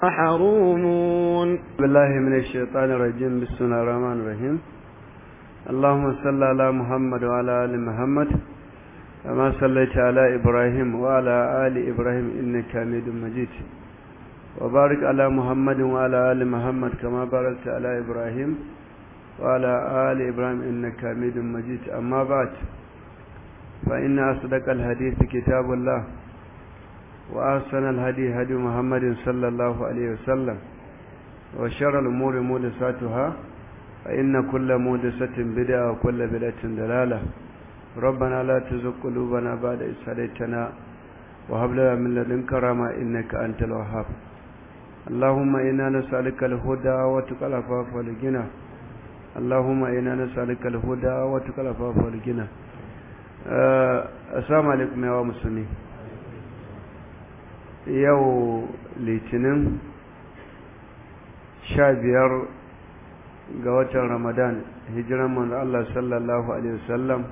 محرومون. بالله من الشيطان الرجيم. بسم الله الرحمن الرحيم. اللهم صل على محمد وعلى آل محمد كما صليت على إبراهيم وعلى آل إبراهيم إنك حميد مجيد، وبارك على محمد وعلى آل محمد كما باركت على إبراهيم وعلى آل إبراهيم إنك حميد مجيد. أما بعد، فإن أصدق الحديث كتاب الله، وأحسن الهدي هدي محمد صلى الله عليه وسلم، وشر الأمور محدثاتها، فإن كل محدثة بدعة وكل بدعة ضلالة. ربنا لا تزغ قلوبنا بعد إذ هديتنا وهب لنا من لدنك رحمة إنك أنت الوهاب. اللهم إنا نسألك الهدى وتقى العفاف والغنى. اللهم إنا نسألك الهدى وتقى العفاف والغنى. السلام عليكم يا مسلمين. yau litinin 15 ga watan Ramadan, hijiran manzo Allah sallallahu alaihi wasallam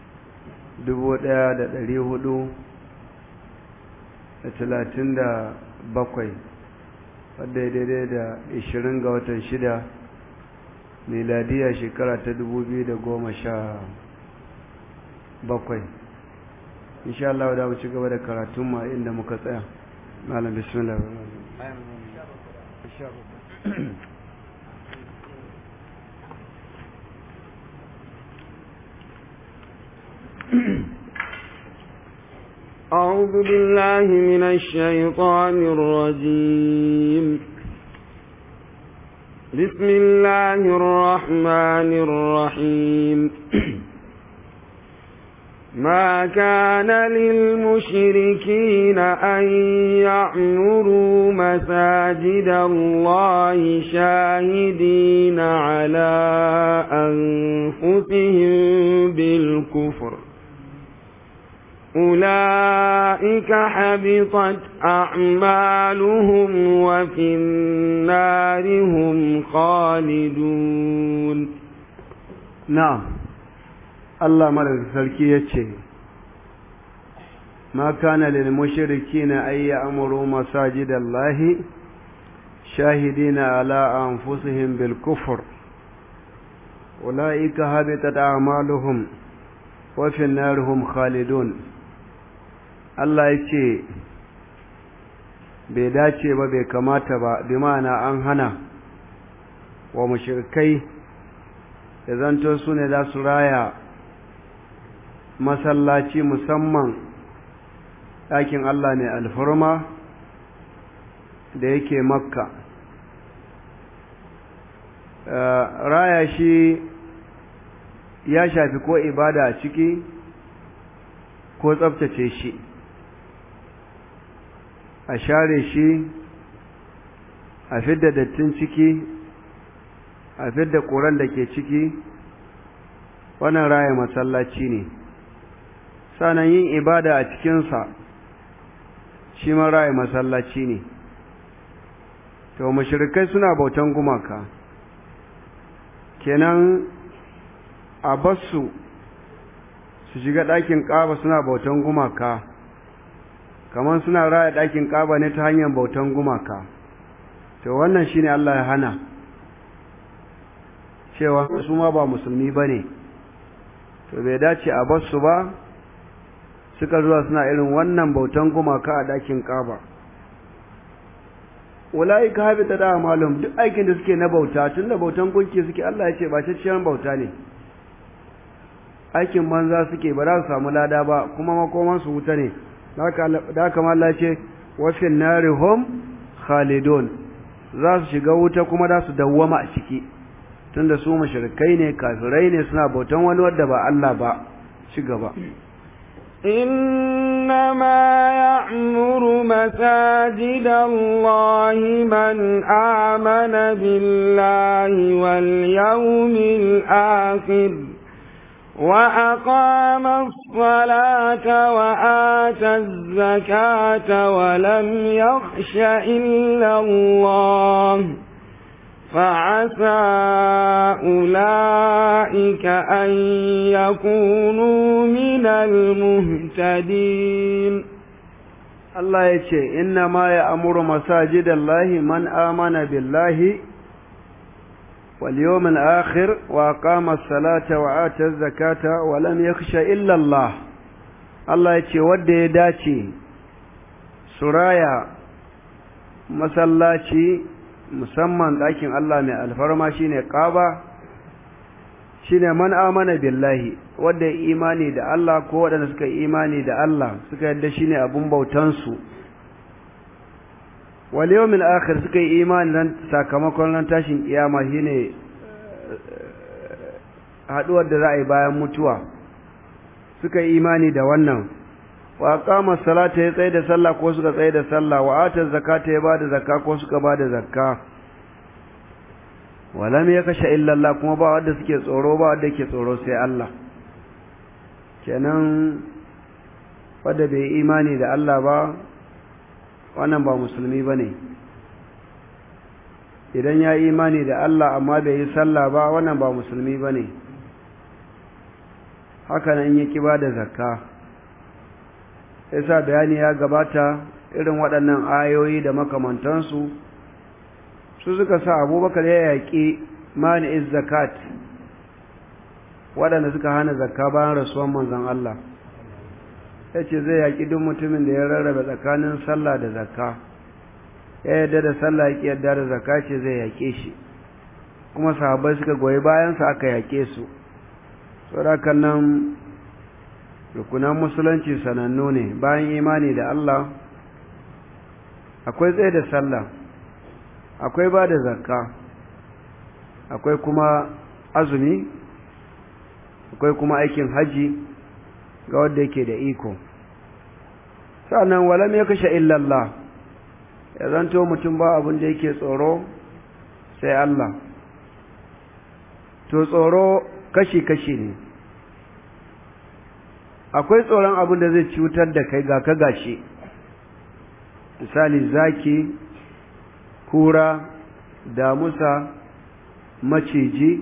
1437, wadda ya daidai da 20 ga watan 6 miladiya shekara ta 2017. insha Allah da mu ci gaba da karatun mu inda muka tsaya. malam bismillah. أعوذ بالله من الشيطان الرجيم. بسم الله الرحمن الرحيم. ما كان للمشركين أن يعمروا مساجد الله شاهدين على أنفسهم بالكفر، أولئك حبطت أعمالهم وفي النار هم خالدون. نعم. Allah madaukakin sarki yace ma kana lil mushrikeena ay ya'muru masajidallahi shahidina ala anfusihim bil kufr, ulaika habitat a'maluhum wa fi an-nar hum khalidun. Allah yace bai dace ba, bai kamata ba, bi ma'ana an hana wa mushrikai da zanto su ne za su raya masallaci, musamman ɗakin Allah ne alfarma da yake Makka. Raya shi ya shafi ko ibada a ciki ko tsaftace shi, a share shi, a fidda dattin ciki, a fidda ƙuran da ke ciki. wannan raya masallaci ne. sanan yin ibada a cikinsa shi ma raya masallaci ne. to mushrikai suna bautan gumaka, kenan a basu su shiga ɗakin Kaaba suna bautan gumaka, kamar suna raya ɗakin Kaaba ne ta hanyar bautan gumaka. to wannan shine Allah ya hana, cewa su ma ba musulmi bane, to bai dace a basu ba suka zuwa suna irin wannan bautan gumaka a ɗakin Kaaba. ulaika habita da amalum, duk aikin da suke na bauta, tunda bautan gunki suke, Allah ya ce ba cikakken bauta ne, aikin banza suke, ba za su samu lada ba, kuma makoman su wuta ne. da haka Allah ya ce wa fil nari hum khalidun, za su shiga wuta kuma za su dawwama a ciki, tunda su mushrikai ne, kafirai ne, suna bautan wani wanda ba Allah ba. ci gaba. إنما يعمر مساجد الله من آمن بالله واليوم الآخر وأقام الصلاة وآتى الزكاة ولم يخش إلا الله فعسى أولئك أن يكونوا من المهتدين. Allah ya ce inna ma ya amuru masajidallahi man amana billahi wal yawmil akhir wa aqama as-salata wa ata az-zakata wa lam yakhsha illa Allah. Allah ya ce wanda ya dace suraya masallaci musamman ɗakin Allah mai alfarma shine Kaaba, shine man amana billahi wanda ya imani da Allah ko waɗanda suka imani da Allah suka yadda shine abun bautan su, wal yawmil akhir suka yi imani dan sakamakon ran tashin kiyama shine haduwar da za a yi bayan mutuwa, suka yi imani da wannan. Wa aqama salata ya tsaye da sallah ko suka tsaye da sallah, wa ata zakata ya bada zakka ko suka bada zakka, walam yakasha illa Allah kuma ba wanda suke tsoro ba wanda yake tsoro sai Allah. Kenan wanda bai imani da Allah ba wannan ba musulmi bane. Idan ya imani da Allah amma bai yi sallah ba wannan ba musulmi bane. Haka nan yake bada zakka. Yasa bayani ya gabata irin waɗannan ayoyi da makamantansu su suka sa Abubakar ya yaƙi mani'iz zakat, waɗanda suka hana zakka bayan rasuwan manzon Allah. Yace zai yaƙi duk mutumin da ya rarraba tsakanin sallah da zakka, ya yarda da sallah ya yarda da zakka, ce zai yaƙe shi, kuma sahabbai suka goyi bayansa aka yaƙe su. Saboda nan rukunan musulunci sanannu ne. Bayan imani da Allah akwai tsaye da sallah, akwai ba da zakka, akwai kuma azumi, akwai kuma aikin haji ga wanda yake da iko. Sannan walam yakasha illa Allah, ya zanto mutum ba abin da yake tsoro sai Allah. To tsoro kashi-kashi ne. Akwai tsoron abin da zai cutar da kai ga ka gashi, misali zaki, kura, damusa, maciji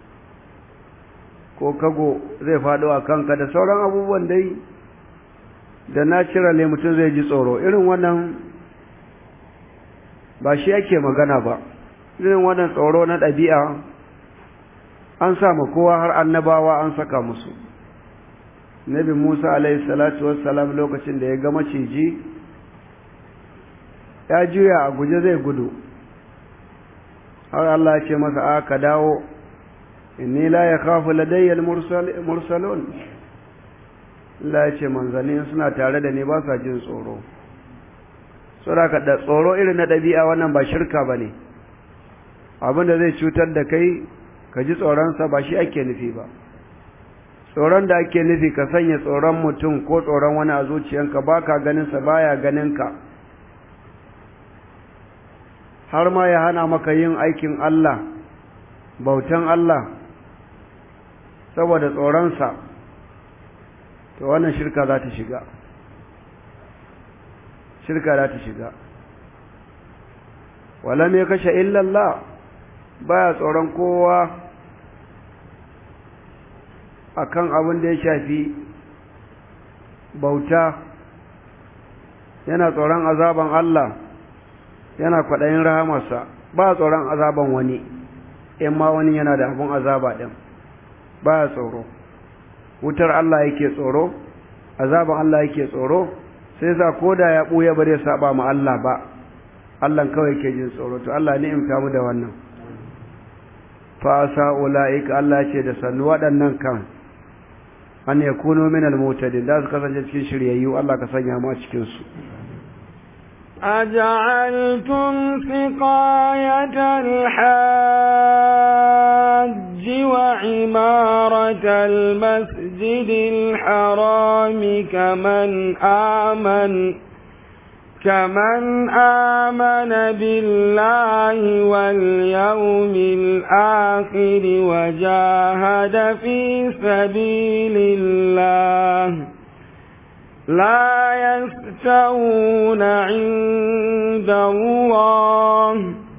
ko kago zai faɗo a kanka da sauran abubuwan dai da naturally mutum zai ji tsoro. Irin wannan ba shi yake magana ba. Irin wannan tsoro na ɗabi'a an sa ma kowa, har annabawa an saka musu. Nabi Musa alaihi salatu wassalam lokacin da ya ga maciji ya juya a guje zai gudu, har Allah ya ce masa a ka dawo, inni la yakhafu ladayya al-mursalun. Allah ya ce manzanni suna tare da ni ba sa jin tsoro. Saboda da tsoro irin na ɗabi'a wannan ba shirka bane. Abin da zai cutar da kai ka ji tsoronsa ba shi ake nufi ba. Tsoron da ake nufi ka sanya tsoron mutum ko tsoron wani a zuciyanka, ba ka ganinsa baya ganinka, har ma ya hana maka yin aikin Allah, bautan Allah saboda tsoronsa, to wannan shirka za ta shiga. Shirka za ta shiga. Walam yakasha illa Allah, baya tsoron kowa akan abin da ya shafi bauta, yana tsoron azaban Allah, yana kwaɗayin rahamarsa, ba tsoron azaban wani, in ma wani yana da abin azaba ɗin, ba tsoro. Wutar Allah yake tsoro, azaban Allah yake tsoro, sai sa ko da ya ɓuya ba zai saba ma Allah ba, Allah kawai yake jin tsoro. To Allah ne in kamu da wannan. Fa asa ula'ika, Allah ce da sannu waɗannan kan an yakunu min al-mutadin, da su kasance cikin shiryayyu. Allah ka sanya mu a cikin su. أجعلتم سقاية الحاج وعمارة المسجد الحرام كمن آمن بالله واليوم الآخر وجاهد في سبيل الله لا يستوون عند الله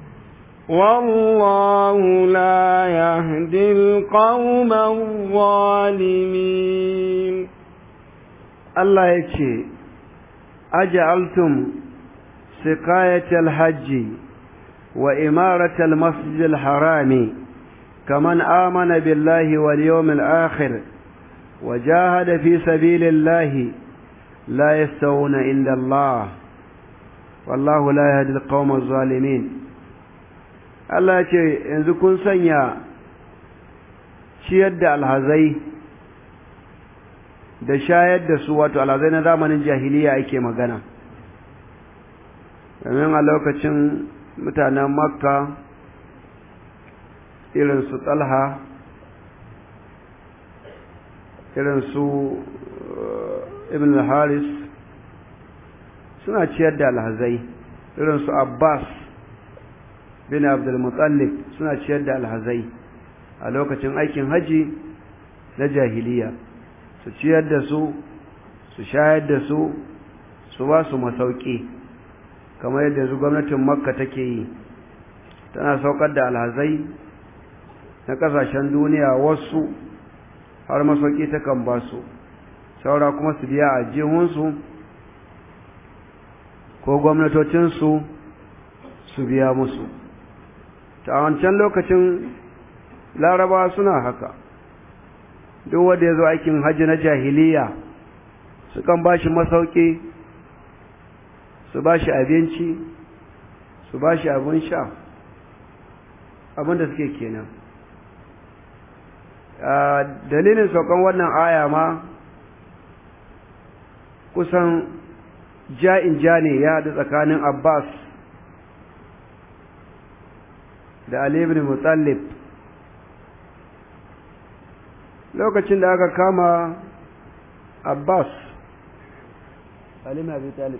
والله لا يهدي القوم الظالمين. الله يجي أجعلتم سقاية الحج وإمارة المسجد الحرام كمن آمن بالله واليوم الآخر وجاهد في سبيل الله لا يستوون عند الله والله لا يهدي القوم الظالمين. Allah ya ce yanzu kun sanya ciyar da alhazai da shayar da su, wato alhazai na zamanin jahiliya ake magana, domin a lokacin mutanen Makka irin su Talha, irin su Ibn al-Haris suna ciyar da alhazai, irin su Abbas bin Abdul Muttalib suna ciyar da alhazai a lokacin aikin haji na jahiliya, su ciyar da su, su shayar da su, su ba su masauki kamar yadda yanzu gwamnatin Makka take yi, tana saukar da alhazai na kasashen duniya, wasu har masauki takan ba su, saura kuma su biya a jihunsu ko gwamnatocinsu su biya musu. Ta wancan lokacin Larabawa suna haka, duk wanda ya zo aikin hajji na jahiliya sukan ba shi masauki, su ba shi abinci, su ba shi abin sha, abinda suke kenan. Dalilin saukan wannan aya ma kusan ja'in ja ne ya haɗu tsakanin Abbas da Ali ibn Muttalib lokacin da aka kama Abbas. Ali ibn Abi Talib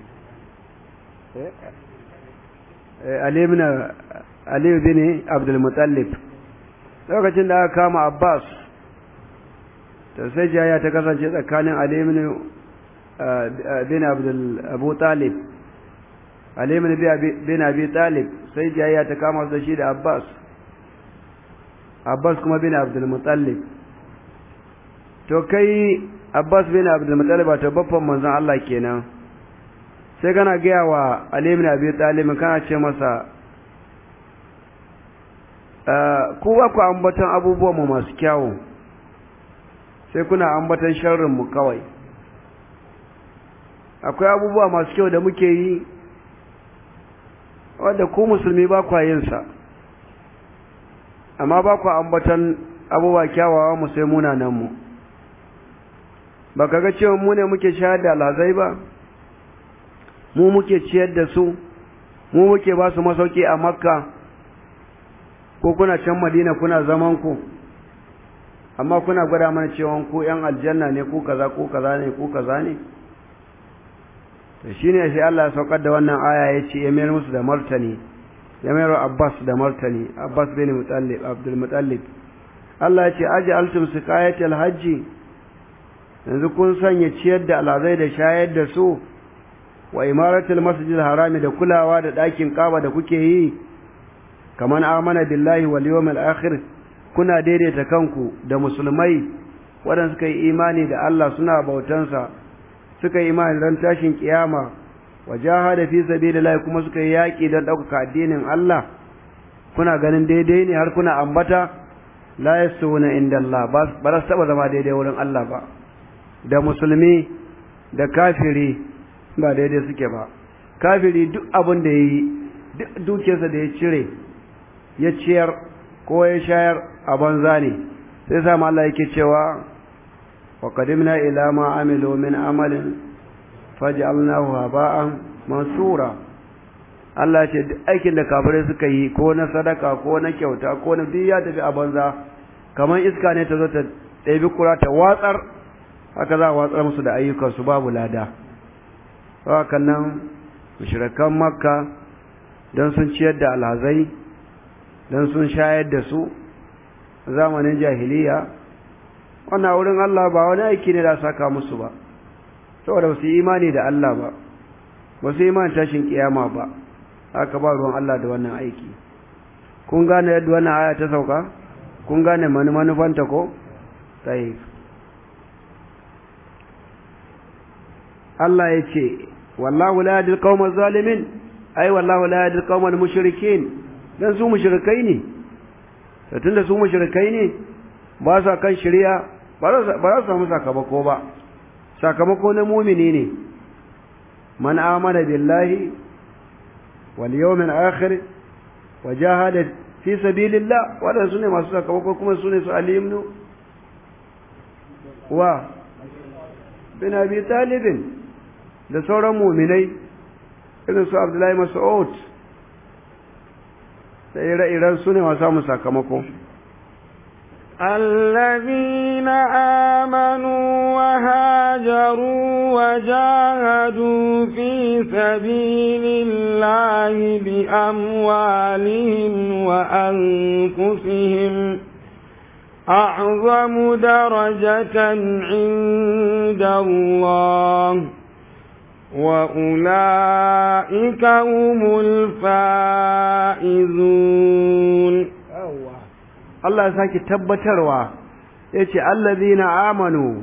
Ali ibn Abdul Muttalib lokacin da aka kama Abbas, to sai jaya ta kasance tsakanin Ali ibn Abu Talib, Ali bin Abi Talib, sai jayya ta kama su shi da Abbas, Abbas kuma bin Abdul Muttalib. To kai Abbas bin Abdul Muttalib ta babban manzon Allah kenan, sai kana gaya wa Ali bin Abi Talib, kana ce masa ku ba ku ambaton abubuwan mu masu kyawu, sai kuna ambaton sharrin mu kawai. Akwai abubuwa masu kyau da muke yi wanda ku musulmi ba kwa yin sa, amma ba kwa ambatan abubuwa kyawawa mu sai munanan mu. Ba kaga cewa mu ne muke shayar da alhazai ba, mu muke ciyar da su, mu muke ba su masauki a Makka, ko kuna can Madina kuna zaman ku, amma kuna gwada mana cewa ku yan aljanna ne, ku kaza ne, ku kaza ne. Shi ne sai Allah ya saukar da wannan aya ya ce ya mayar musu da martani, ya mayar wa Abbas da martani, Abbas bin Abdul Muttalib. Allah ya ce aj'altum siqayatal hajji, yanzu kun sanya ciyar da alhazai da shayar da su, wa imaratul masjidil harami da kulawa da ɗakin Kaaba da kuke yi, kaman amana billahi wal yawmil akhir, kuna daidaita kanku da musulmai waɗanda suka yi imani da Allah suna bautansa, suka yi imani ran tashin kiyama, wa jahada fi sabilillah kuma suka yi yaki don ɗaukaka addinin Allah. Kuna ganin daidai ne har kuna ambata la yasuna inda Allah, ba su taba zama daidai wurin Allah ba. Da musulmi da kafiri ba daidai suke ba. Kafiri duk abin da yayi, duk dukiyarsa da ya cire ya ciyar ko ya shayar a banza ne. Sai sa Allah yake cewa وقدمنا إلى ما عملوا من عمل فجعلناه هباء منثورا. Allah ce duk aikin da kafirai suka yi ko na sadaka ko na kyauta ko na duk ya tafi a banza, kamar iska ne ta zo ta ɗebi kura ta watsar, haka za a watsar musu da ayyukansu babu lada. Haka nan mushrikan Makka don sun ciyar da alhazai, don sun shayar da su zamanin jahiliya, wannan wurin Allah ba wani aiki ne da saka musu ba, saboda ba su yi imani da Allah ba, ba su yi imani tashin kiyama ba, haka ba ruwan Allah da wannan aiki. Kun gane yadda wannan aya ta sauka? Kun gane manufanta ko? sai Allah ya ce wallahu la yahdi al-qawma zalimin ai wallahu la yahdi al-qawma al-mushrikeen dan su mushrikai ne to tunda su mushrikai ne ba sa kan shari'a ba za su samu sakamako ba sakamako na mu'mini ne man amana billahi wal yawmil akhir wa jahada fi sabilillah wadan sune masu sakamako kuma sune su alimnu wa bin abi talib da sauran mu'minai irin su abdullahi mas'ud da ire-iren sune masu samun sakamako الذين آمنوا وهاجروا وجاهدوا في سبيل الله بأموالهم وأنفسهم أعظم درجة عند الله وأولئك هم الفائزون Allah ya sake tabbatarwa yace allazina amanu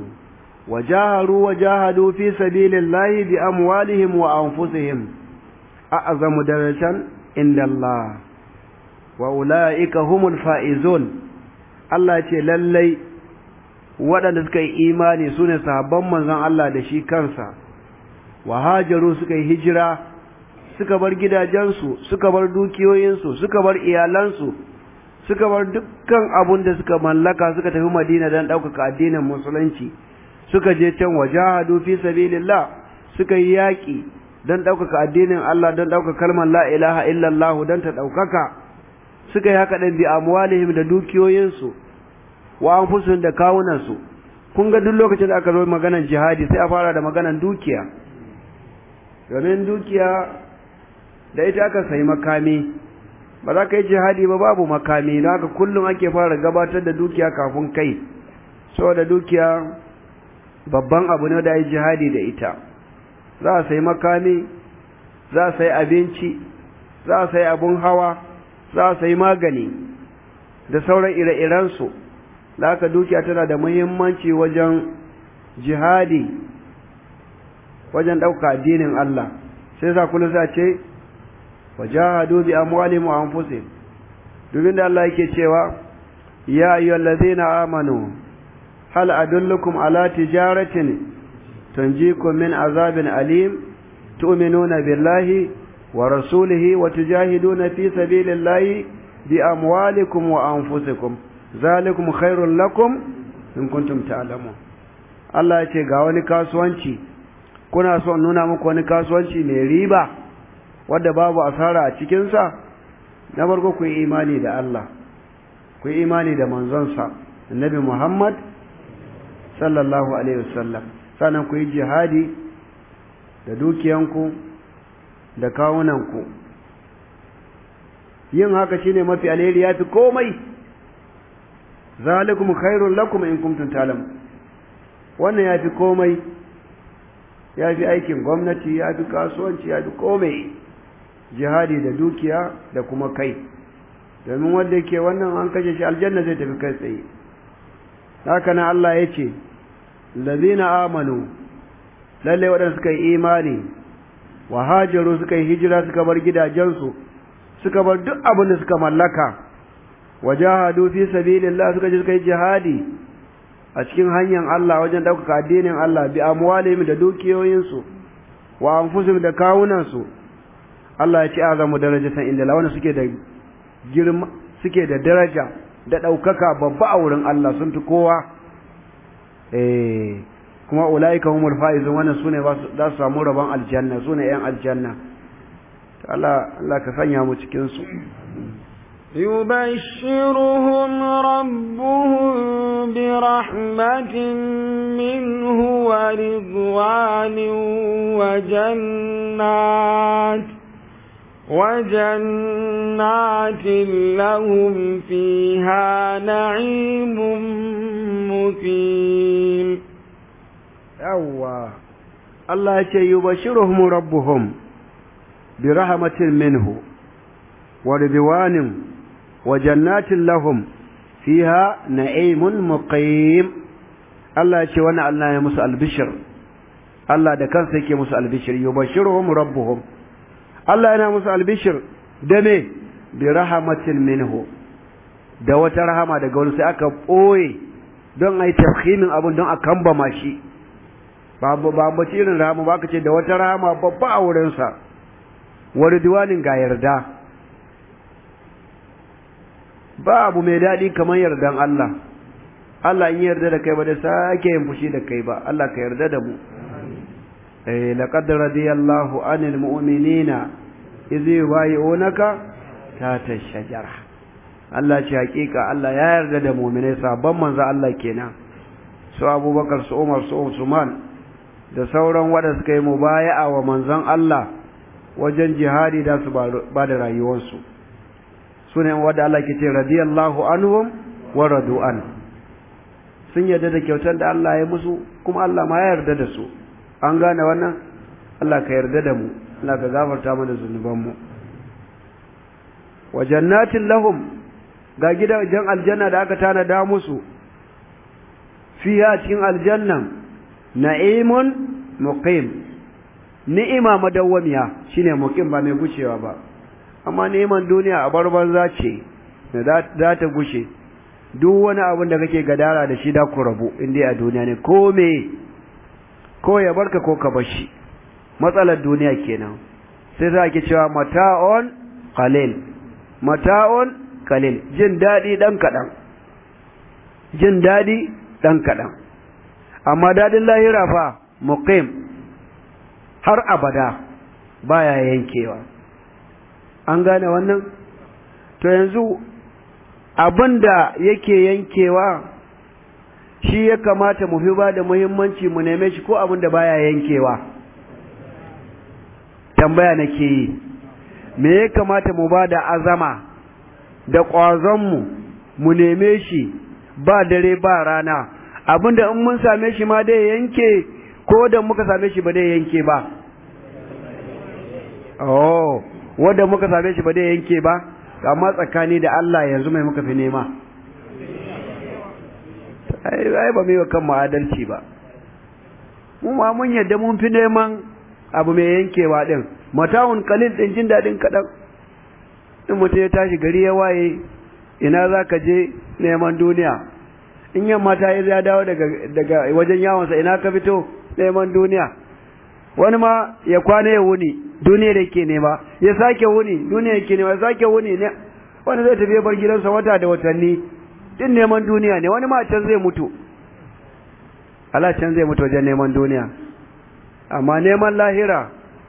wajahadu fi sabilillahi bi amwalihim wa anfusihim a'zamu darajatan inda Allah wa ulaika humul faizun Allah yace lallai waɗanda suka yi imani sune sahabban manzon Allah da shi kansa wa hajaru suka yi hijira suka bar gidajensu suka bar dukiyoyinsu suka bar iyalansu suka bar dukkan abun da suka mallaka suka tafi Madina don ɗaukaka addinin musulunci suka je can wajahadu fi sabilillah suka yi yaƙi don ɗaukaka addinin Allah don ɗaukaka kalmar la ilaha illallah don ta ɗaukaka suka yi haka ɗin bi amwalihim da dukiyoyinsu wa anfusihim da kawunansu kun ga duk lokacin da aka zo maganar jihadi sai a fara da maganar dukiya domin dukiya da ita aka sayi makami ba za ka yi jihadi ba babu makami da haka kullum ake fara gabatar da dukiya kafin kai saboda dukiya babban abu ne da yi jihadi da ita za a sayi makami za a sayi abinci za a sayi abun hawa za a sayi magani da sauran ire-irensu da haka dukiya tana da muhimmanci wajen jihadi wajen ɗauka addinin Allah sai za kullum za ce wajahadu bi amwalihim wa anfusihim dubin da Allah yake cewa ya ayyuhallazina amanu hal adullukum ala tijaratin tunjikum min azabin alim tu'minuna billahi wa rasulihi wa tujahiduna fi sabilillahi bi amwalikum wa anfusikum zalikum khairul lakum in kuntum ta'lamun Allah ya ce ga wani kasuwanci kuna son nuna muku wani kasuwanci mai riba wadda babu asara a cikinsa na farko ku yi imani da Allah ku yi imani da manzonsa annabi Muhammad sallallahu alaihi wasallam sannan ku yi jihadi da dukiyanku da kawunanku yin haka shine mafi alheri yafi komai zalikum khairul lakum in kuntum ta'lamun wannan yafi komai yafi aikin gwamnati yafi kasuwanci yafi komai jihadi da dukiya da kuma kai domin wanda yake wannan an kashe shi aljanna zai tafi kai tsaye haka nan Allah ya ce lazina amanu lalle waɗanda suka yi imani wa hajaru suka yi hijira suka bar gidajensu suka bar duk abin da suka mallaka wajahadu fi sabilillah suka je suka yi jihadi a cikin hanyar Allah wajen ɗaukaka addinin Allah bi amwalihim da dukiyoyinsu wa anfusihim da kawunansu Allah ya ce azamu darajatan inda lawana suke da girma suke da daraja da daukaka babba a wurin Allah sun fi kowa kuma ulaika humul faizun wannan sune za su samu rabon aljanna sune yan aljanna to Allah ka sanya mu cikin su يبشرهم ربهم برحمة منه ورضوان وجنات لهم فيها نعيم مقيم الله يبشرهم ربهم برحمة منه ورضوان وجنات لهم فيها نعيم مقيم الله يقول وانا الله يمس البشر Allah da kansa yake musu albishir yubashiruhum rabbuhum Allah yana musu albishir da me bi rahmatin minhu da wata rahama daga wani sai aka boye don ai tafhimin abun don a kambama shi ba irin rahama ba ka ce da wata rahama babba a wurin sa wa ridwanin ga yarda ba abu mai dadi kamar yardan Allah Allah in yarda da kai ba da sake yin fushi da kai ba Allah ka yarda da mu laqad radiyallahu anil mu'minina idh yubayyi'unaka tahta ash-shajara Allah ce hakika Allah ya yarda da mu'minai sabon manzo Allah kenan su Abubakar su Umar su Usman da sauran wanda suka yi mubaya'a wa manzon Allah wajen jihadi da su ba da rayuwarsu sunan wanda Allah ke ce radiyallahu anhum wa radu an sun yarda da kyautar da Allah ya musu kuma Allah ma ya yarda da su an gane wannan Allah ka yarda da mu Allah ka gafarta mana zunubanmu wa jannatin lahum ga gidajen aljanna da aka tanada musu fiha cikin aljannan na'imun muqim ni'ima madawwamiya shine muqim ba mai gushewa ba amma ni'iman duniya a barbanza ce za ta gushe duk wani abin da kake gadara da shi da ku rabu inda a duniya ne ko me ko ya barka ko ka bar shi matsalar duniya kenan sai za ki cewa mata'un qalil jin dadi dan kadan amma dadin lahira fa muqim har abada baya yankewa an gane wannan to yanzu abinda yake yankewa shi ya kamata mu fi ba da muhimmanci mu neme shi ko abinda baya yankewa tambaya nake yi me ya kamata mu ba da azama da ƙwazonmu mu neme shi ba dare ba rana abinda in mun same shi ma dai yanke ko da muka same shi ba dai yanke ba wanda muka same shi ba dai yanke ba amma tsakani da Allah yanzu mai muka fi nema ai ba mai kan mu adalci ba mu ma mun yadda mun fi neman abu mai yankewa din mata'un qalil din jin dadin kadan in mutum ya tashi gari ya waye ina zaka je neman duniya in yamma ta yi ya dawo daga wajen yawonsa ina ka fito neman duniya wani ma ya kwana ya wuni duniya da yake nema ya sake wuni duniya yake nema ya sake wuni ne wani zai tafi bar gidansa wata da watanni din neman duniya ne wani ma can zai mutu Allah can zai mutu wajen neman duniya amma neman lahira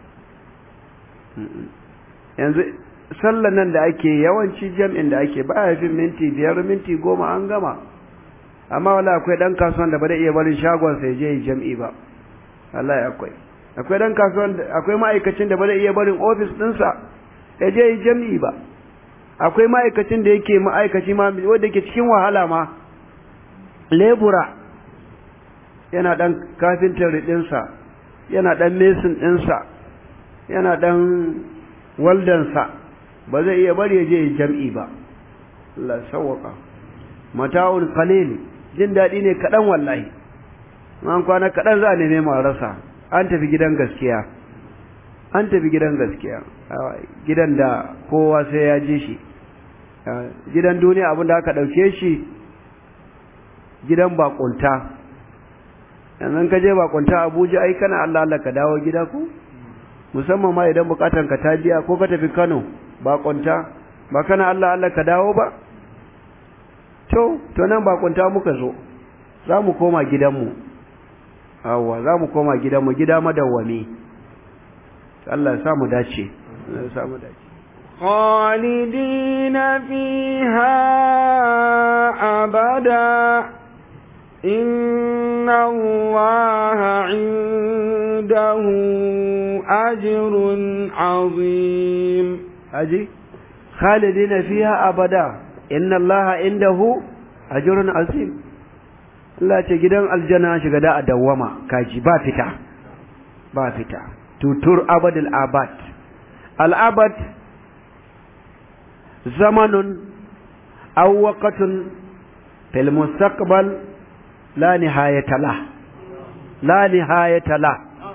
yanzu sallan nan da ake yawanci jam'in da ake ba ya fi minti 5 minti 10 an gama amma wala akwai dan kasuwan da ba da iya barin shagon sai je jam'i ba wallahi akwai dan kasuwan akwai ma'aikacin da ba da iya barin office dinsa ya je jam'i ba akwai ma'aikacin da yake ma'aikaci ma wanda yake cikin wahala ma lebura yana dan kafintar dinsa yana dan mesin dinsa yana dan waldansa ba zai iya bari ya je jam'i ba Allah sawwaka mata'ul qalil jin dadi ne kadan wallahi an kwana kadan za ne ma rasa an tafi gidan gaskiya gidan da kowa sai ya ji shi gidan duniya abin da aka dauke shi gidan bakunta yanzu ka je bakunta Abuja ai kana Allah ka dawo gida ku musamman ma idan bukatan ka ta biya ko ka tafi Kano bakunta ba kana Allah ka dawo ba to nan bakunta muka zo za mu koma gidanmu za mu koma gidanmu gida madawwami Allah ya sa mu dace khalidina fiha abada inna Allaha 'indahu ajrun 'azim khalidina fiha abada inna Allaha 'indahu ajrun 'azim Allah ce gidan aljanna shiga da dawwama kaji ba fita tutur abadul abad al abad zamanun aw waqtun fil mustaqbal la nihayata la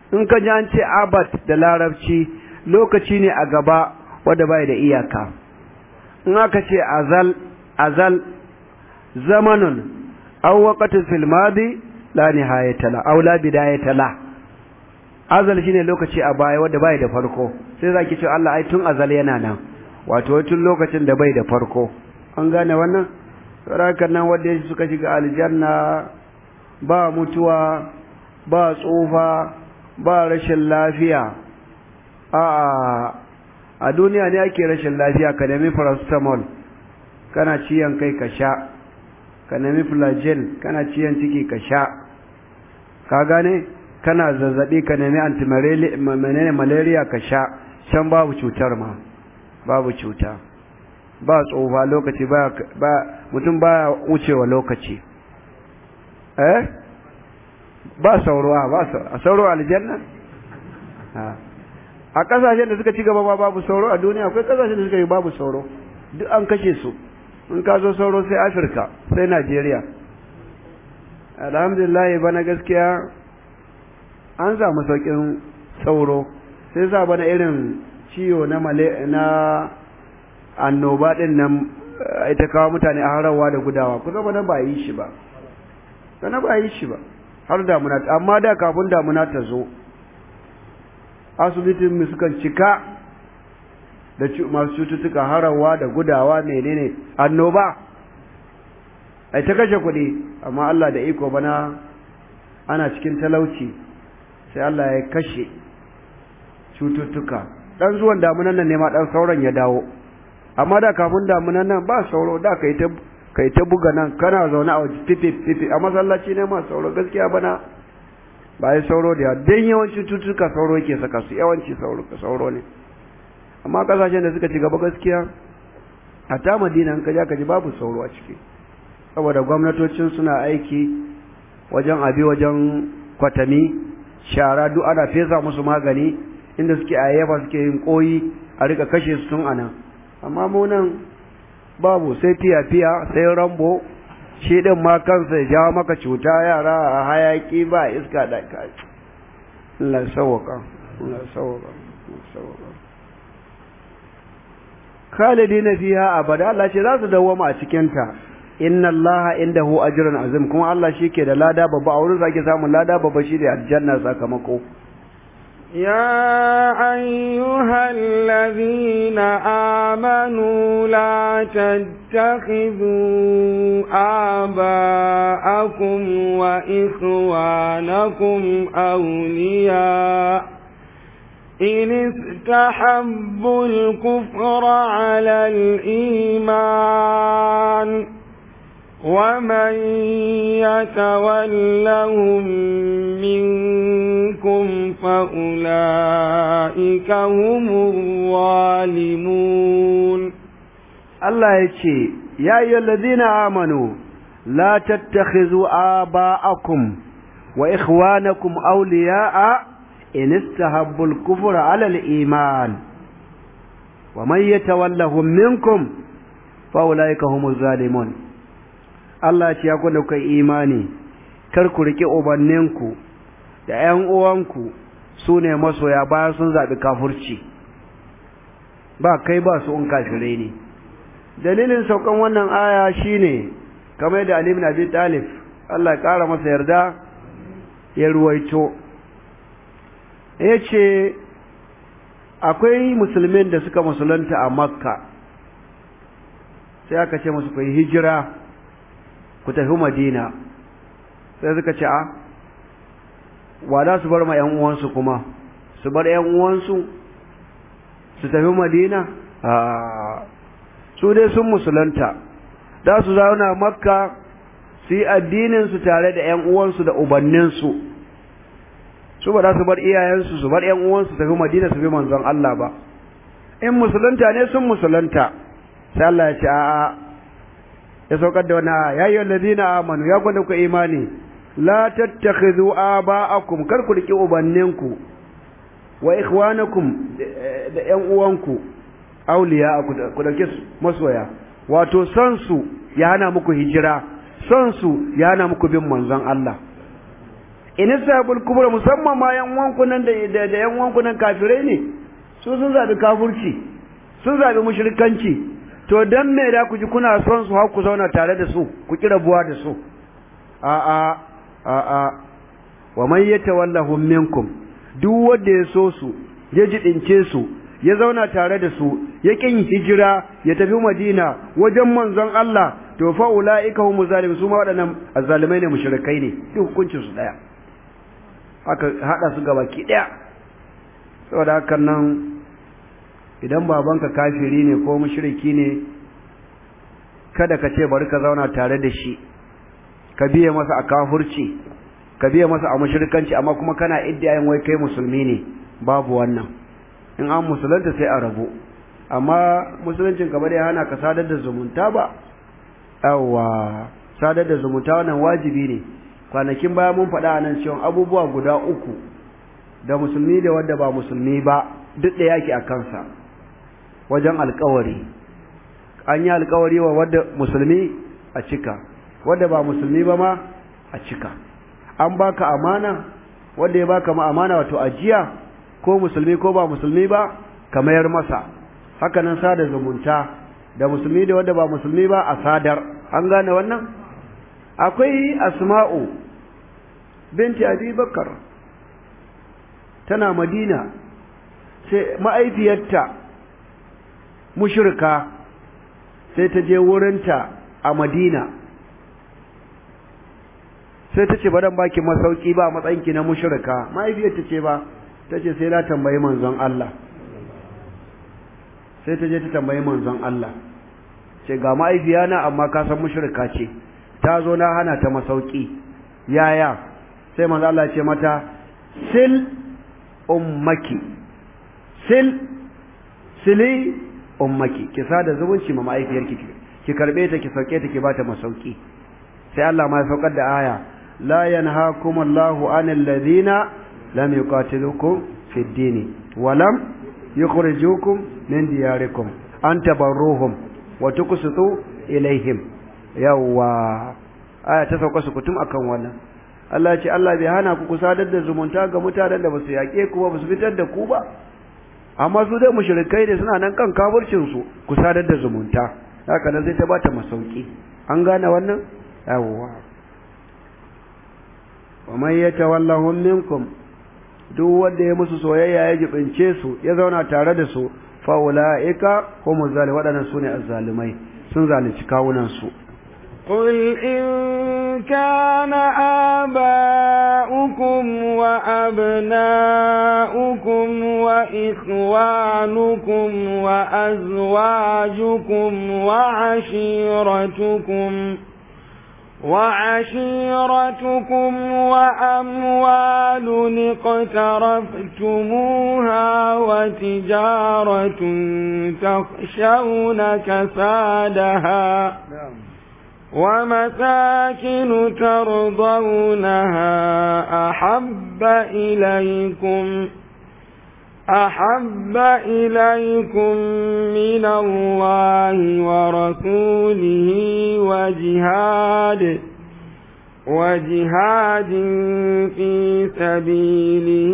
in ka ji an ce abad da larabci lokaci ne a gaba wanda bai da iyaka. in aka ce azal zamanun aw waqtun fil madi la nihayata la aw la bidayata la. azal shine lokaci a baya wanda bai da farko, sai zaki ce Allah ai tun azal yana nan, wato tun lokacin da bai da farko. an gane wannan? saboda nan wanda suka shiga aljanna ba mutuwa ba tsufa ba rashin lafiya. a duniya ne ake rashin lafiya, ka nemi paracetamol kana ciyan kai ka sha, ka nemi flagyl kana ciyan ciki ka sha, ka gane, kana zazzabi ka nemi malaria ka sha. can babu cutar ma, babu cuta, ba tsofa lokaci, ba mutum baya wucewa lokaci. ba sauro, a sauro aljanna. a kasashen da suka ci gaba ma babu sauro a duniya, akwai kasashen da suka yi babu sauro, duk an kashe su. in ka zo sauro sai Afirka sai Najeriya. alhamdulillah bana gaskiya an samu saukin sauro, sai sa bana irin ciwo na annoba din nan ita kawo mutane a harawa da gudawa, kusa bana ba yi shi ba, har damuna. amma da kafin damuna ta zo asibitin mu sukan cika da masu cututtuka, harawa da gudawa, menene annoba, ai ta kashe kuɗi. amma Allah da iko bana ana cikin talauci, sai Allah ya kashe cututtuka. dan zuwan damunan nan ne ma dan sauran ya dawo, amma da kafin damunan nan ba sauro, da kai ta buga nan kana zaune a waje fifi a masallaci ne ma sauro. gaskiya bana ba yi sauro da yawa, dan yawancin cututtuka sauro yake saka su, yawanci sauro ne. amma kasashen da suka ci gaba gaskiya, a ta Madina in ka ji babu sauro a ciki, saboda gwamnatocin suna aiki wajen kwatami, shara duk ana fesa musu magani, inda suke ayyafa suke yin koyi a rika kashe su tun anan. amma mu nan babu, sai fiya sai rambo, shi din ma kansa ya jawo maka cuta, yara a hayaki ba iska da kai. Allah sawaka. khalidina fiha abada. Allah ce za su dawwama a cikin ta. inna Allah indahu ajrun azim, kuma Allah shike da lada babba, a wurin zaki samu lada babba shi da aljanna sakamako. يا أيها الذين آمنوا لا تتخذوا آباءكم وإخوانكم أولياء إن استحبوا الكفر على الإيمان ومن يتولهم منكم فأولئك هم الظالمون. الله يقول يا أيها الذين آمنوا لا تتخذوا آباءكم وإخوانكم أولياء إن استحبوا الكفر على الإيمان ومن يتولهم منكم فأولئك هم الظالمون. Allah ce ya kwanda kai imani, kar ku rike ubanninku da ƴan uwanku su ne masoya bayan sun zaɓi kafurci, ba kai ba su in kafirai ne. dalilin saukan wannan aya shine kamar da Ali ibn Abi Talib Allah ya kara masa yarda ya ruwaito, yace akwai musulmin da suka musulunta a Makka, sai aka ce musu ku yi hijira ku tafi Madina, sai suka ce a wada su bar ma ƴan uwansu, kuma su bar ƴan uwansu su tafi Madina? Su dai sun musulunta, da su zauna Makka su yi addinin su tare da ƴan uwansu da ubanninsu, su ba za su bar iyayensu su bar ƴan uwansu su tafi Madina su bi manzon Allah ba. In musulunta ne sun musulunta, sai Allah ya ce a'a, ya saukar da wannan ya ayyuhal ladina amanu, ya gwada ku imani, la tattakhidhu aba'akum, kar ku riki ubanninku wa ikhwanakum da ƴan uwanku auliya ku dauke su masoya, wato son su ya hana muku hijira, son su ya hana muku bin manzon Allah. in sabul kubra musamman ma yan wankunan da yan wankunan kafirai ne su sun zabi kafirci sun zabi mushrikanci to dan me da ku ji kuna son su har ku zauna tare da su ku kira buwa da su a wa man yatawallahum minkum duk wanda ya so su ya jidince su ya zauna tare da su ya kin hijira ya tafi Madina wajen manzon Allah to fa ulaika humu zalimun su ma wadannan azzalimai ne mushrikai ne duk hukuncin su daya aka hada su gabaki daya saboda hakan nan idan babanka kafiri ne ko mushriki ne kada ka ce bari ka zauna tare da shi ka biye masa a kafirci ka biye masa a mushrikanci amma kuma kana iddiyayin wai kai musulmi ne babu wannan in an musulunta sai a rabu amma musuluncin ka bari hana ka sadar da zumunta ba yawa sadar da zumunta wannan wajibi ne kwanakin baya mun faɗa nan cewa abubuwa guda uku da musulmi da wanda ba musulmi ba duk da yake a kansa wajen alƙawari an yi alƙawari wa wanda musulmi a cika wanda ba musulmi ba ma a cika an baka amana wanda ya baka ma amana wato ajiya ko musulmi ko ba musulmi ba ka mayar masa haka nan sada zumunta da musulmi da wanda ba musulmi ba a sadar an gane wannan akwai asma'u binti abi bakar tana madina sai ma'aifiyarta mushrika sai ta je wurinta a madina sai ta ce ba dan baki masauki ba matsayinki na mushrika ma'aifiyarta ce ba ta ce sai na tambayi manzon Allah sai ta je ta tambayi manzon Allah ce ga ma'aifiyana amma ka san mushrika ce ta zo na hana ta masauki yaya sai manzon Allah ce mata sil ummaki sili ummaki ki sada zumunci ma ma'aifiyarki ki karbe ta ki sauke ta ki bata masauki sai Allah ma ya saukar da aya la yanhaakumullahu anil ladina لم يقاتلوكم في الدين ولم يخرجوكم من دياركم أن تبروهم وتقسطوا إليهم يوا تسوق سكتم أكن wannan Allah ya ce Allah bai hana ku sadar da zumunta ga mutanen da basu yake ku ba basu fitar da ku ba amma su dai mushrikai ne suna nan kan kafircin su ku sadar da zumunta haka nan sai ta bata masauki an gane wannan yawa wa man yatawallahum minkum duk wanda ya musu soyayya ya jibince su ya zauna tare da su fa ulaika humuz zalim wadannan sune azzalimai sun zalunci kawunan su قل إن كان آباؤكم وأبناؤكم وإخوانكم وأزواجكم وعشيرتكم وأموال اقترفتموها وتجارة تخشون كسادها ومساكن ترضونها أحب إليكم من الله ورسوله وجهاد في سبيله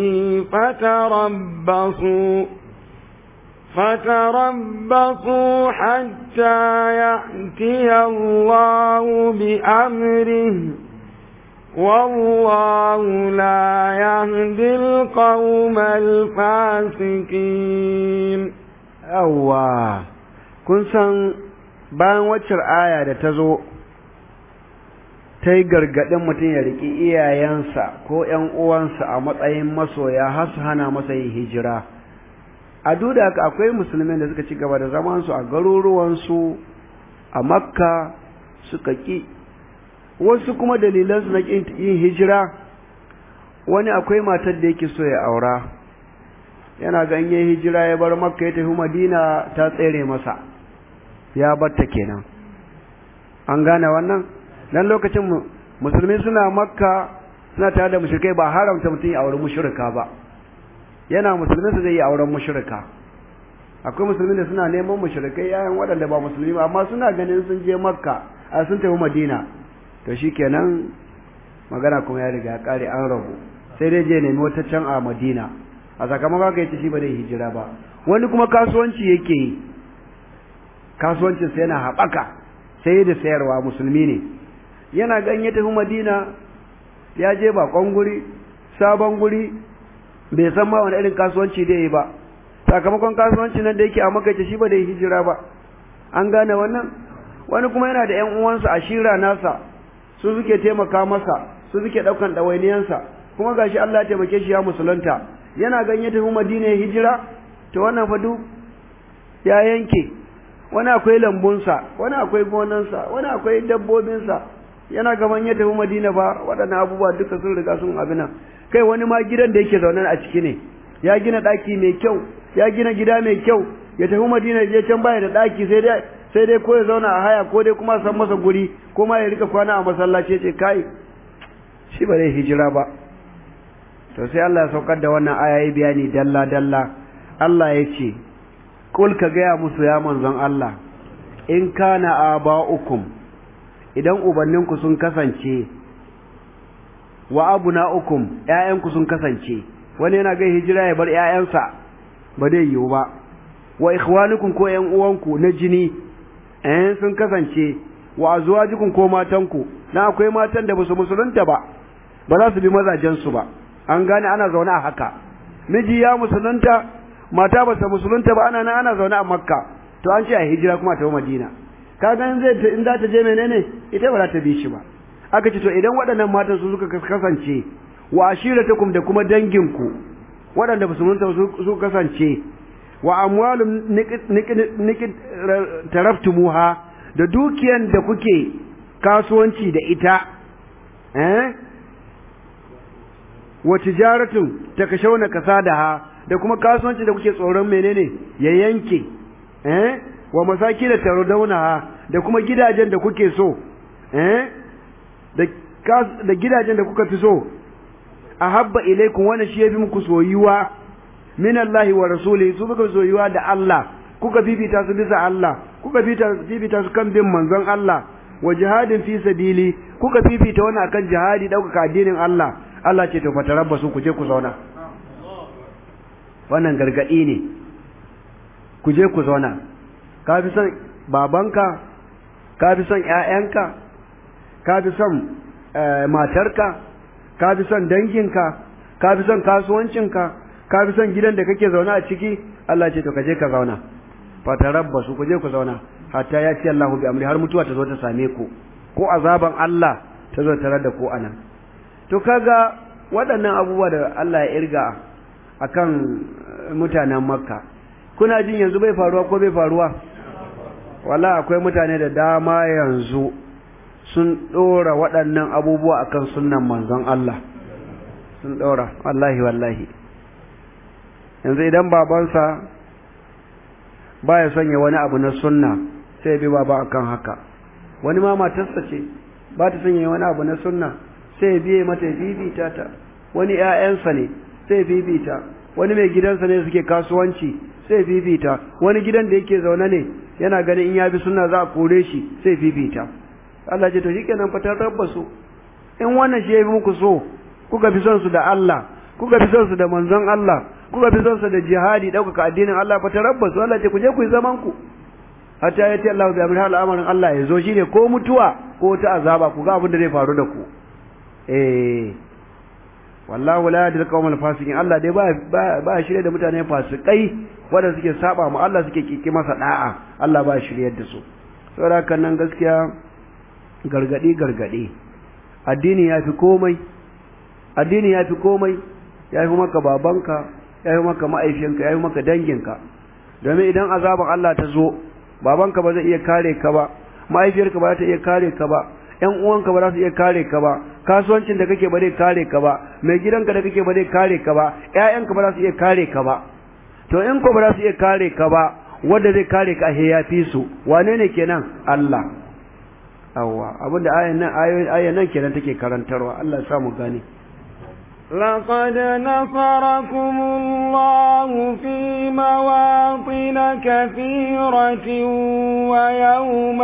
فتربصوا حتى يأتي الله بأمره والله لا يهدي القوم الفاسقين kun san bayan waccar aya da ta zo ta yi gargaɗin mutum ya riƙi iyayensa ko ‘yan uwansa a matsayin masoya har su hana masa yin hijira a duk da haka akwai musulmin da suka ci gaba da zamansu a garuruwansu a makka suka ƙi wasu kuma dalilansu na ƙin yin hijira wani akwai matar da yake so ya aura yana ga in yi hijira ya bar makka ya tafi madina ta tsere masa ya batta kenan an gane wannan dan lokacin musulmi suna makka suna tare da mushrikai ba haramta mutum ya auri mushrika ba yana musulmi su zai yi auren mushrika akwai musulmi da suna neman mushrikai yayin waɗanda ba musulmi ba amma suna ganin sun je makka a sun tafi madina to shikenan magana kuma ya riga ya kare an rabu sai dai je nemi wata can a Madina a sakamakon haka yace shi ba zai hijira ba. Wani kuma kasuwanci yake yi, kasuwancin sa yana haɓaka sai da sayarwa, musulmi ne, yana ganye tafi Madina ya je bakon guri sabon guri bai san ma wani irin kasuwanci da yi ba, sakamakon kasuwanci nan da yake a Makka shi ba da hijira ba. An gane wannan. Wani kuma yana da ƴan uwansa a shira nasa su suke taimaka masa, su suke ɗaukan ɗawainiyansa, kuma gashi Allah ya taimake shi ya musulunta, yana ganye tafi Madina ya hijira. To wannan fa duk ya yanke. Wani akwai lambunsa, wani akwai gonansa, wani akwai dabbobinsa, yana gaban ya tafi Madina ba, waɗannan abubuwa duka sun riga sun abin nan. Kai wani ma gidan da yake zaune a ciki ne, ya gina ɗaki mai kyau, ya gina gida mai kyau, ya tafi Madina ya je can baya da ɗaki sai dai ko ya zauna a haya ko dai kuma san masa guri ko ma ya rika kwana a masallaci ce kai shi ba zai hijira ba. To sai Allah ya saukar da wannan aya ya bayani dalla dalla. Allah ya ce kul ka gaya musu ya manzon Allah, in kana aba'ukum, idan ubanninku sun kasance, wa abuna'ukum, ƴaƴanku sun kasance, wani yana ga hijira ya bar ƴaƴansa ba dai yiwu ba, wa ikhwanukum ko ƴan uwanku na jini sun kasance, wa azwajukum ko matanku, na akwai matan da basu musulunta ba za su bi mazajen su ba. An gane ana zaune a haka, miji ya musulunta, mata ba ta musulunta ba, ana zaune a Makka, to an ce a hijira kuma ta Madina. Kaga in za ta je menene ita ba za ta bi shi ba. Aka ce to idan waɗannan matan su suka kasance, wa ashiratukum da kuma danginku waɗanda ba su musulunta su kasance, wa amwalum taraftumuha, da dukiyan da kuke kasuwanci da ita, wa tijaratun takashawna kasadaha, da kuma kasuwanci da kuke tsoron menene ya yanke, wa masakin da tarodaunaha, da kuma gidajen da kuke so, da gidajen da kuka fi so, ahabba ilaikum, wannan shi yafi muku soyuwa min Allah wa rasulihi, su kuka soyuwa da Allah, kuka fifita su bisa Allah, kuka fifita su kan bin manzon Allah, wa jihadin fi sabili, kuka fifita wannan akan jihadi ɗaukaka addinin Allah. Allah ce to fatarabbasu, ku je ku zauna. Wannan gargadi ne, ku je ku zauna. Ka fi son babanka, ka fi son ƴaƴanka, ka fi son matarka, ka fi son danginka, ka fi son kasuwancinka, ka fi son gidan da kake zauna a ciki. Allah ce to ka je ka zauna. Fatarabbasu, ku je ku zauna hatta ya ce Allahu bi amri, har mutuwa ta zo ta same ku, ko azaban Allah ta zo tare da ku anan. To kaga waɗannan abubuwa da Allah ya irga akan mutanen Makka, kuna jin yanzu bai faruwa ko bai faruwa? Wala akwai mutane da dama yanzu sun ɗora waɗannan abubuwa akan sunnan manzon Allah, sun ɗora, wallahi yanzu idan babansa baya sanya wani abu na sunna sai bi baba akan haka. Wani ma matarsa ce ba ta sanya wani abu na sunna sai biye mata bibita ta, wani ƴaƴansa ne sai bibita, wani mai gidansa ne suke kasuwanci sai bibita, wani gidan da yake zaune ne yana ganin in ya bi sunna za a kore shi sai bibita. Allah ce to shikenan fatar rabbasu, in wannan shi yayi muku so, kuka fi son su da Allah, kuka fi son su da manzon Allah, kuka fi son su da jihadi ɗaukaka addinin Allah, fatar rabbasu. Allah ce ku je ku yi zaman ku hatta ya ce Allah bi amri, al'amarin Allah ya zo, shine ko mutuwa ko ta azaba, ku ga abin da zai faru da ku. Wallahu la yahdi al-qawmal fasiqin. Allah dai ba shirye da mutane fasikai wanda suke saba mu Allah, suke kike masa da'a. Allah ba shiryar da su. Saboda haka nan gaskiya gargadi addini yafi komai, addini yafi komai, yafi maka babanka, yafi maka ma'aifinka, yafi maka danginka. Domin idan azaban Allah ta zo, babanka ba zai iya kare ka ba, ma'aifiyarka ba za ta iya kare ka ba, ƴan uwanka ba za su iya kare ka ba, kasuwancin da kake ba zai kare ka ba, mai gidanka da kake ba zai kare ka ba, ƴaƴanka ba za su iya kare ka ba. To in ko ba za su iya kare ka ba, wanda zai kare ka ya fi su, wane ne kenan? Allah. Awwa, abinda ayan nan kenan take karantarwa. Allah ya sa mu gane. لقد نصركم الله في مواطن كثيرة ويوم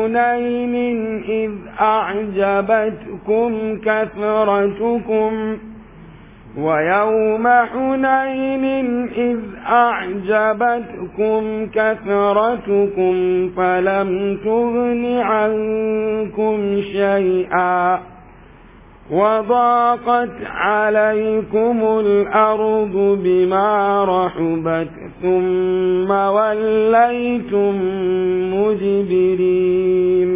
حنين إذ أعجبتكم كثرتكم فلم تغن عنكم شيئا وضاقت عليكم الأرض بما رحبت ثم وليتم مدبرين.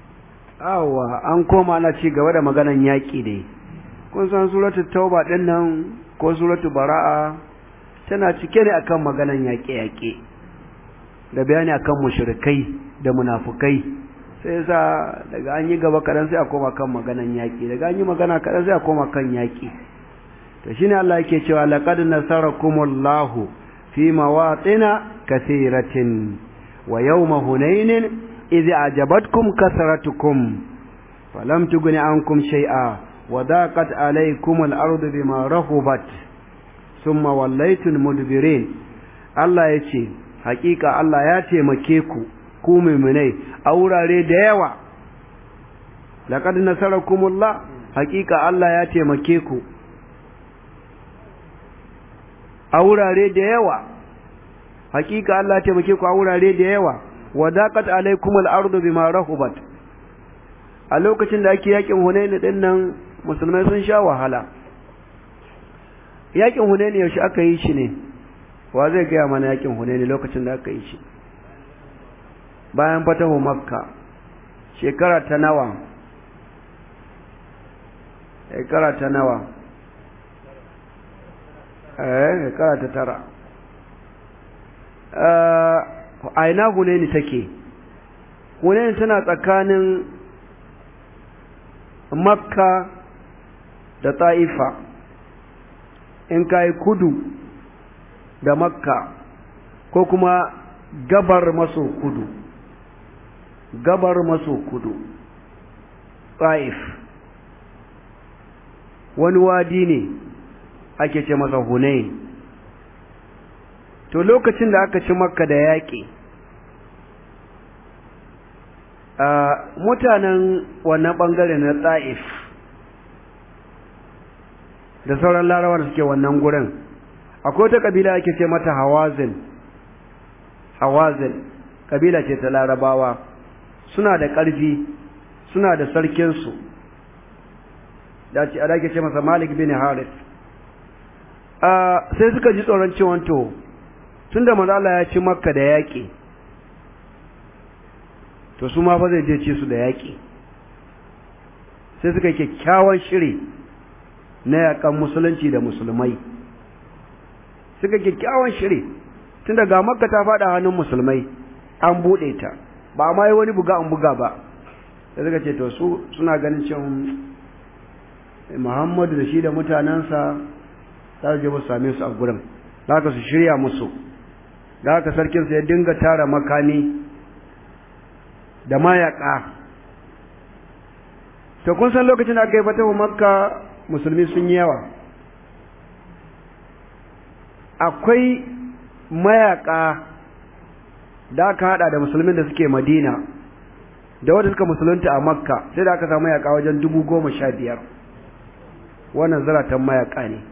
أنكم على شيء قبل ما قلنا نياكي دي. kun san suratul tauba din nan ko suratul bara'a tana cike ne akan maganan yaƙe-yaƙe da bayani akan mushrikai da munafukai, sai yasa daga an yi gaba kadan sai a koma kan maganan yaƙi, daga an yi magana kadan sai a koma kan yaƙi. to shine Allah yake cewa laqad nasarakumullahu fi mawatina kathiratin wa yawma hunainin idh a'jabatkum kasratukum falam tughni ankum shay'a وضاقت عليكم الأرض بما رحبت ثم وليتم مدبرين. Allah ya ce hakika Allah ya taimake ku ku mu'minai a wurare da yawa. laqad nasarakumullah, hakika Allah ya taimake ku a wurare da yawa. hakika Allah ya taimake ku a wurare da yawa. wadaqat alaikumul ardu bima rahubat. a lokacin da ake yakin Hunain din nan musulmai sun sha wahala. yakin Hunain yaushe aka yi shi ne? wa zai gaya mana yakin Hunain lokacin da aka yi shi? bayan fatahu Makka. shekara ta nawa? shekara ta tara. a ina Hunain take? Hunain tana tsakanin Makka da Ta'ifa. in kai kudu da Makka ko kuma gabar maso kudu Ta'if wani wadi ne ake ce masa Hunain. to lokacin da aka ci Makka da yaƙi, mutanen wannan bangare na Ta'if da sauran larabawa da suke wannan gurin, akwai wata kabila ake ce mata Hawazin kabila ce ta larabawa, suna da ƙarfi, suna da sarkinsu da ake ce masa Malik bin Harith. sai suka ji tsoron cewa to tunda manzo Allah ya ci Makka da yaƙi, to su ma fa zai je ci su da yaƙi. sai suka yi kyakkyawan shiri na yaƙan musulunci da musulmai. suka kyakkyawan shiri tun daga Makka ta faɗa hannun musulmai, an buɗe ta, ba ma yi wani buga an buga ba. sai suka ce to su suna ganin cewa Muhammadu da shi da mutanensa za su je musu same su a gurin, da haka su shirya musu. da haka sarkinsa ya dinga tara makami da mayaka. to kun san lokacin da aka yi fatahu Makka musulmi sun yi yawa, akwai mayaka da aka hada da musulmin da suke Madina da wanda suka musulunta a Makka, sai da aka samu mayaka wajen 15,000. wannan zaratan mayaka ne.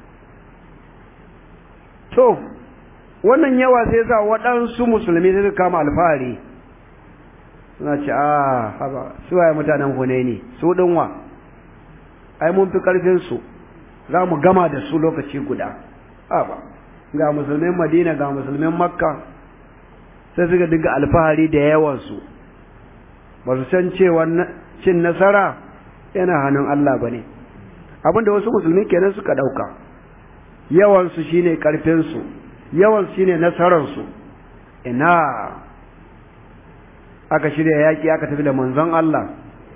to wannan yawa sai sa waɗansu musulmi sai suka kama alfahari, suna ce haba su waye mutanen Hunaini, su dinwa ai mun fi karfin su, za mu gama da su lokaci guda. haba ga musulmin Madina ga musulmin Makka, sai suka dinga alfahari da yawan su, ba su san cewa cin nasara yana hannun Allah bane. abinda wasu musulmi kenan suka dauka, yawan su shine karfin su, yawan shine nasarar su. ina aka shirya yaki, aka tafi da manzon Allah,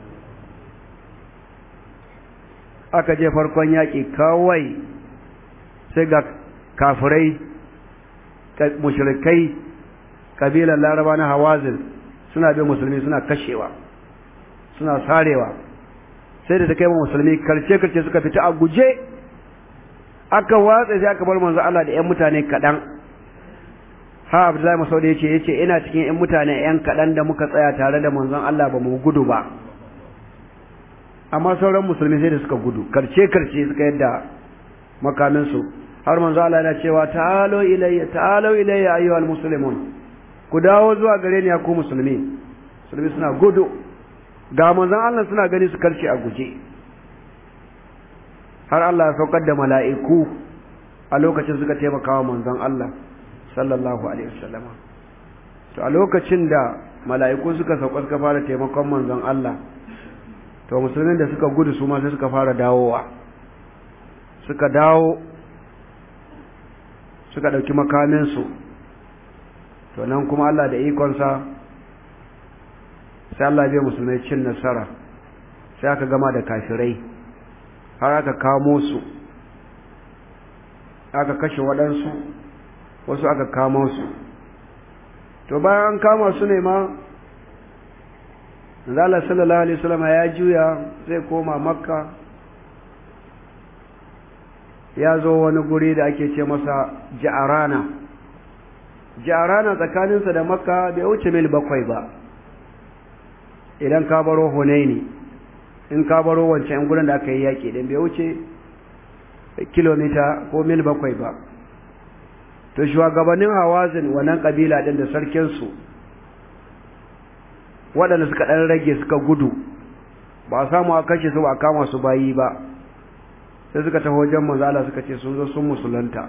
aka je farkon yaki kawai sai ga kafirai mushrikai kabilar Laraba na Hawazin suna bin musulmi, suna kashewa, suna sarewa. sai da ta kai musulmi karce suka fita a guje aka watsa sai aka bar manzon Allah da ƴan mutane kaɗan. Ha Abdullahi Masaudi yace ina cikin ƴan mutane ƴan kaɗan da muka tsaya tare da manzon Allah ba mu gudu ba, amma sauran musulmi sai da suka gudu, karce suka yadda makaminsu, har manzon Allah yana cewa ta'alu ilayya ayyuhal muslimun, ku dawo zuwa gare ni ya ku musulmi suna gudu, ga manzon Allah suna gani su karce a guje, har Allah ya saukar da mala'iku a lokacin suka taimaka wa manzon Allah sallallahu alaihi wasallam. To a lokacin da mala'iku suka sauka suka fara taimakon manzon Allah, to musulmin da suka gudu su ma sai suka fara dawowa, suka dawo suka dauki makamin su. To nan kuma Allah da ikonsa sai Allah ya bi musulmai cin nasara, sai aka gama da kafirai, har aka kamo su, aka kashe waɗansu, wasu aka kamo su. To bayan an kama su ne ma Allah sallallahu alaihi wasallam ya juya zai koma Makka, ya zo wani guri da ake ce masa Ja'arana. Ja'arana tsakaninsa da Makka bai wuce mil 7 ba, idan ka baro Hunaini, in ka baro wancan gurin da aka yi yaƙi din bai wuce kilomita ko mil 7 ba. To shugabannin Hawazin wannan kabila din da sarkinsu waɗanda suka ɗan rage suka gudu, ba a samu a kashe su ba a kama su bayi ba, sai suka taho wajen manzo Allah suka ce sun zo sun musulunta,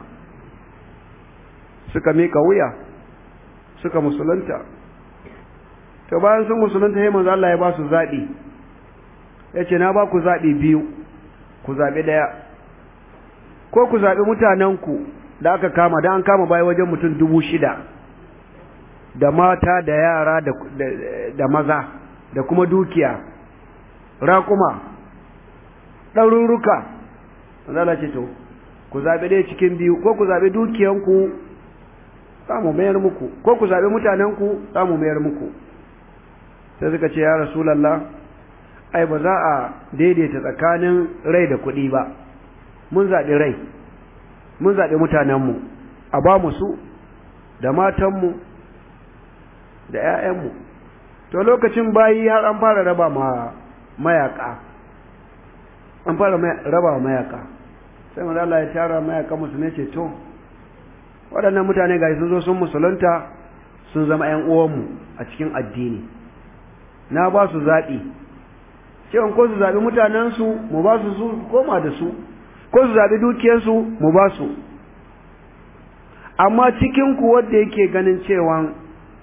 suka mika wuya suka musulunta. To bayan sun musulunta sai manzo Allah ya ba su zaɓi, ya ce na ba ku zaɓi biyu, ku zaɓi ɗaya, ko ku zaɓi mutanenku da aka kama, da an kama bayi wajen mutum 6,000 da mata da yara da maza da kuma dukiya, raƙuma, ɗaruruka. Allah ce to ku zaɓi ɗaya cikin biyu, ko ku zaɓi dukiyanku za mu mayar muku, ko ku zaɓi mutanenku za mu mayar muku. Sai suka ce ya Rasulallah, ai ba za a daidaita tsakanin rai da kuɗi ba, mun zaɓi rai, mun zaɓi mutanenmu, a ba mu su da matanmu da ‘ya'yanmu. To lokacin bayi har an fara raba mayaka, an fara raba mayaka, sai manzo Allah ya tara mayaka musulmi ce to waɗannan mutane ga sun zo sun musulunta, sun zama ‘yan uwanmu a cikin addini, na ba su zaɓi cewa ko su zaɓi mutanensu mu ba su koma da su, ko su zaɓi dukiyarsu mu ba su, amma cikinku wanda yake ganin cewa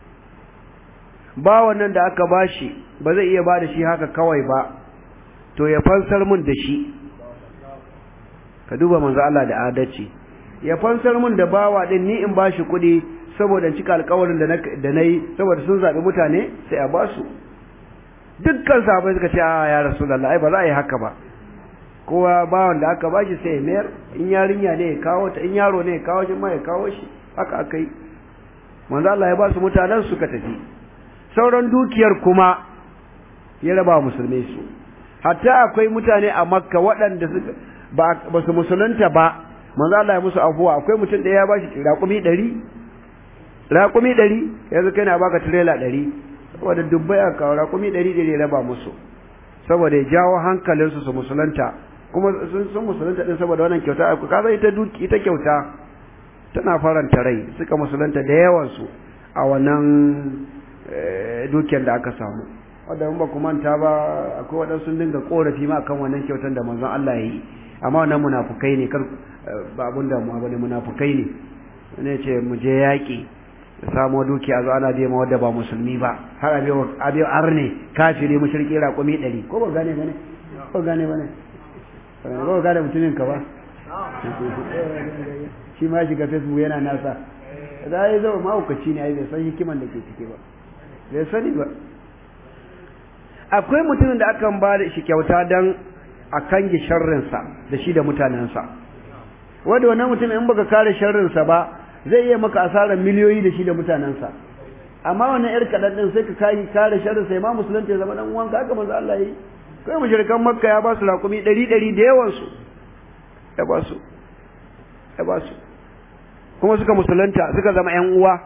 ba wannan da aka bashi ba zai iya ba da shi haka kawai ba, to ya fansar mun da shi. Ka duba manzo Allah da adalci, ya fansar mun da bawa din, ni in bashi kuɗi saboda cika alƙawarin da nayi, saboda sun zaɓi mutane sai a ba su. Dukkan sahabbai suka ce a ya Rasulullah, ai ba za a yi haka ba, kowa bawan da aka bashi sai ya mayar, in yarinya ne ya kawo ta, in yaro ne ya kawo shi ma ya kawo shi, haka aka yi. Manzo Allah ya ba su mutanen suka tafi, sauran dukiyar kuma ya raba musulmai su. Hatta akwai mutane a Makka waɗanda ba su musulunta ba, manzo Allah ya musu afuwa. Akwai mutum da ya bashi raƙumi 100 yanzu kai na baka tirela 100, saboda dubbai aka kawo raƙumi 100 ya raba musu, saboda ya jawo hankalinsu su musulunta. Kuma sun musulunta din saboda wannan kyauta. Ka san ita kyauta tana faranta rai, suka musulunta da yawansu a wannan dukiyar da aka samu. Wanda ba ku manta ba, akwai waɗansu sun dinga korafi ma kan wannan kyautar da manzon Allah ya yi, amma wannan munafukai ne, kar ba abun da mu bane, munafukai ne. Ne ce mu je yaƙi da samo dukiya zo ana biya ma wanda ba musulmi ba, har abiyo arne kafiri mushriki raƙumi 100. Ko ba gane bane? Ko gane bane? Ko gane mutumin ka ba? Shi ma shiga Facebook yana nasa, da ya zo mahaukaci ne, ai bai san hikiman da ke ciki ba, bai sani ba. Akwai mutumin da akan ba da shi kyauta don a kange sharrinsa da shi da mutanensa, wanda wannan mutum in baka kare sharrinsa ba zai iya maka asarar miliyoyi da shi da mutanensa, amma wannan yar kaɗan ɗin sai ka kare sharrinsa ya ma musulunta ya zama ɗan uwanka. Haka manzo Allah yi, kai mushrikan Makka ya ba su raƙumi 100 da yawansu ya ba su. ya ba su kuma suka musulunta suka zama ƴan uwa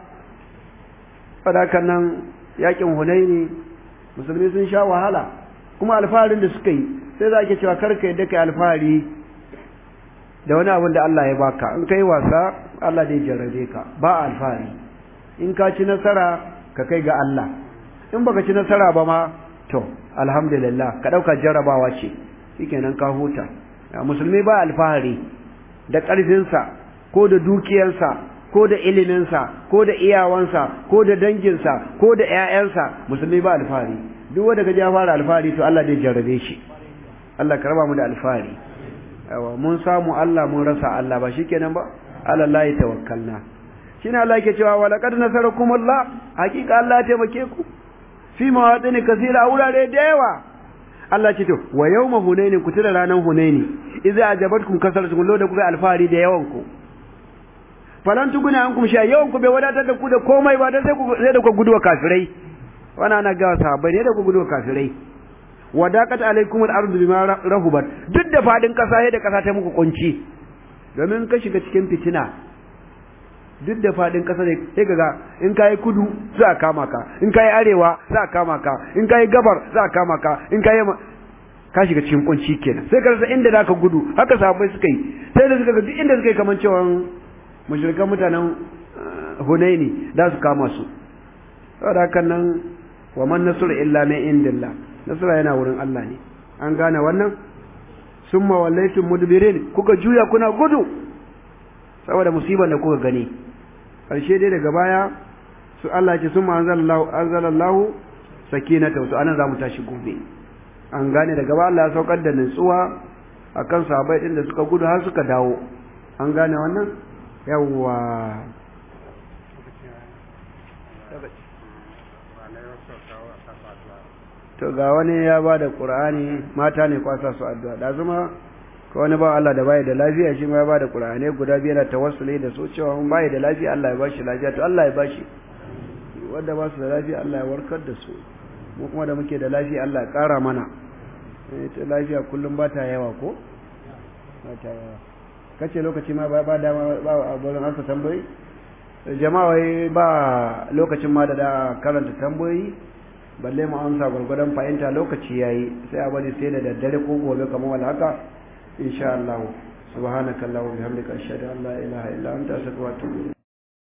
fadakan nan yakin Hunaini musulmi sun sha wahala kuma alfaharin da suka yi sai za ke cewa karka yadda kai alfahari da wani abin da Allah ya baka in kai wasa Allah zai jarrabe ka ba alfahari in ka ci nasara ka kai ga Allah in baka ci nasara ba ma to alhamdulillah ka dauka jarrabawa ce shikenan ka huta musulmi ba alfahari da ƙarfinsa ko da dukiyarsa ko da iliminsa ko da iyawansa ko da danginsa ko da ƴaƴansa musulmi ba alfahari duk wanda kaje ya fara alfahari to Allah zai jarrabe shi Allah ka raba mu da alfahari yawa mun samu Allah mun rasa Allah ba shikenan ba ala Allah tawakkalna shine Allah yake cewa wa laqad nasarakumullah hakika Allah ya taimake ku fi mawadini kasira wurare da yawa Allah ce to wa yawma hunaini ku tira ranan hunaini idza ajabatkum kasaratukum lo da kuka alfahari da yawan ku falan tuguna ankum sha yawan ku bai wadatar da ku da komai ba dan sai da ku guduwa kafirai wana na ga sahabbai ne da ku guduwa kafirai wadaqat alaikum al-ardu bima rahubat duk da fadin kasa sai da kasa ta muku kunci domin ka shiga cikin fitina duk da fadin kasa ne sai kaga in kai kudu za a kama ka in kai arewa za a kama ka in kai gabar za a kama ka in kai ka shiga cikin kunci kenan sai ka rasa inda zaka gudu haka sahabbai suka yi sai da suka ga duk inda suka yi kaman cewa mushrikan mutanen Hunaini da su kama su saboda hakan nan wa man nasru illa min indillah nasra yana wurin Allah ne an gane wannan summa wallaytum mudbirin kuka juya kuna gudu saboda musibar da kuka gani karshe dai daga baya su Allah ce summa anzalallahu sakinata to anan zamu tashi gobe an gane daga baya Allah ya saukar da nutsuwa akan sahabbai din da suka gudu har suka dawo an gane wannan yawwa to ga wani ya ba da Qur'ani mata ne kwasa su addu'a da zuma ko wani ba Allah da bai da lafiya shi ma ya ba da Qur'ani guda biyar da tawassuli da su cewa mun bai da lafiya Allah ya bashi lafiya to Allah ya bashi wanda ba su da lafiya Allah ya warkar da su mu kuma da muke da lafiya Allah ya kara mana ta lafiya kullum ba ta yawa ko ba ta yawa kace lokaci ma ba dama ba abun an ka tambayi jama'a wai ba lokacin ma da karanta tambayoyi balle mu amsa gurgurdan fahimta lokaci yayi sai a bari sai da daddare ko gobe kamar wala haka insha Allah subhanakallahumma wa bihamdika ashhadu an la ilaha illa anta astaghfiruka wa atubu